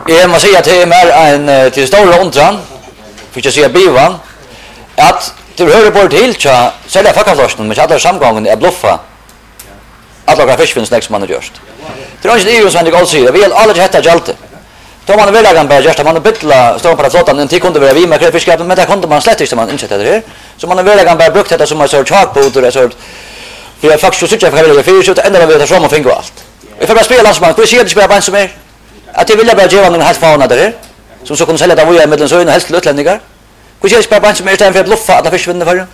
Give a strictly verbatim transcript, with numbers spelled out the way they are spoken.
Jag måste säga till mer en till stora undran. För jag säga bivan att du hör på till så sälja fackavlösningen med alla samgången är bluffa. Alla kan fisk finns nästa man just. Det är inte det som jag alltså vi alla hetta jalte. Då man vill lägga bara just man bittla står på flottan en till kunde vara vi med fisk men det kunde man slett inte man inte det här. Så man vill lägga bara brukt detta som en sort chalkboard eller sort för jag faktiskt så tycker jag för så ändå vi det som man fick allt. Vi får bara spela som man får se det spela band som är att det vill jag bara ge någon helt fauna där som så kunde sälja det var ju mellan så en helt utlänningar. Hur ska jag spela band som är istället för att bluffa alla fisk vinner för?